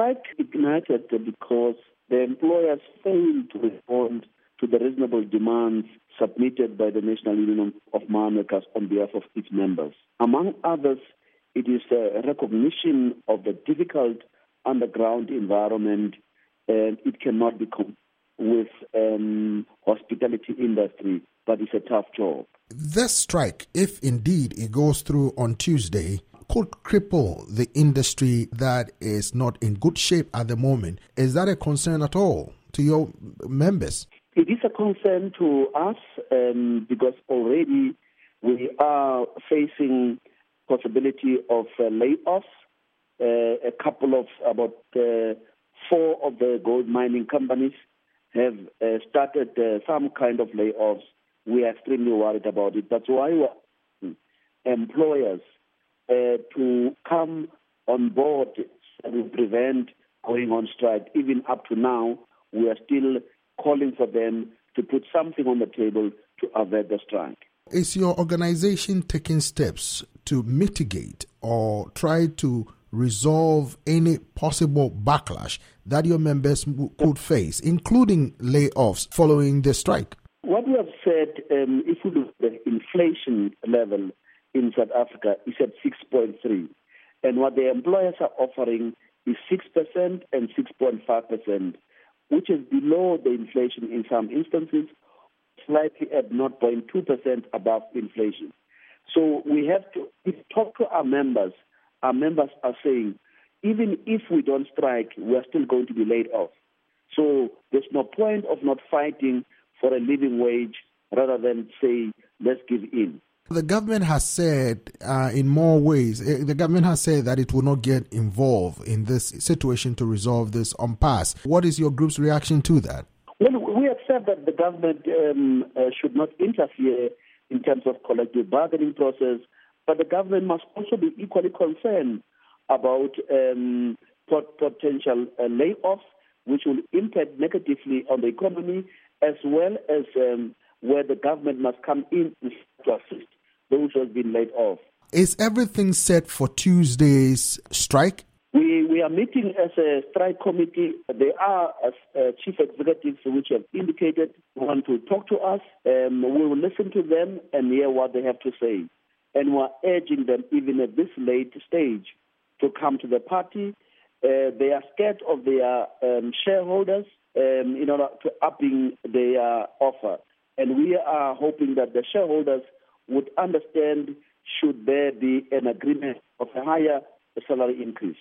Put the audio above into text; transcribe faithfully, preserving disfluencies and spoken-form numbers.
strike ignited because the employers failed to respond to the reasonable demands submitted by the National Union of Mine Workers on behalf of its members. Among others, it is a recognition of the difficult underground environment, and it cannot be compared with um, hospitality industry, but it's a tough job. This strike, if indeed it goes through on Tuesday, could cripple the industry that is not in good shape at the moment. Is that a concern at all to your members? It is a concern to us um, because already we are facing possibility of uh, layoffs. Uh, a couple of, about uh, four of the gold mining companies have uh, started uh, some kind of layoffs. We are extremely worried about it. That's why we are employers uh, to come on board and prevent going on strike. Even up to now, we are still calling for them to put something on the table to avert the strike. Is your organization taking steps to mitigate or try to resolve any possible backlash that your members could face, including layoffs following the strike? What we have said, um, if you look at the inflation level in South Africa, is at six point three. And what the employers are offering is six percent and six point five percent, which is below the inflation in some instances, slightly at zero point two percent above inflation. So we have to if talk to our members. Our members are saying, even if we don't strike, we are still going to be laid off. So there's no point of not fighting for a living wage rather than say, let's give in. The government has said uh, in more ways, uh, the government has said that it will not get involved in this situation to resolve this impasse. What is your group's reaction to that? Well, we accept that the government um, uh, should not interfere in terms of collective bargaining process, but the government must also be equally concerned about um, pot- potential uh, layoffs, which will impact negatively on the economy, as well as um, where the government must come in to assist those who have been laid off. Is everything set for Tuesday's strike? We we are meeting as a strike committee. There are uh, chief executives which have indicated they want to talk to us. Um, we will listen to them and hear what they have to say. And we are urging them, even at this late stage, to come to the party. Uh, they are scared of their um, shareholders um, in order to upping their offer. And we are hoping that the shareholders would understand should there be an agreement of a higher salary increase.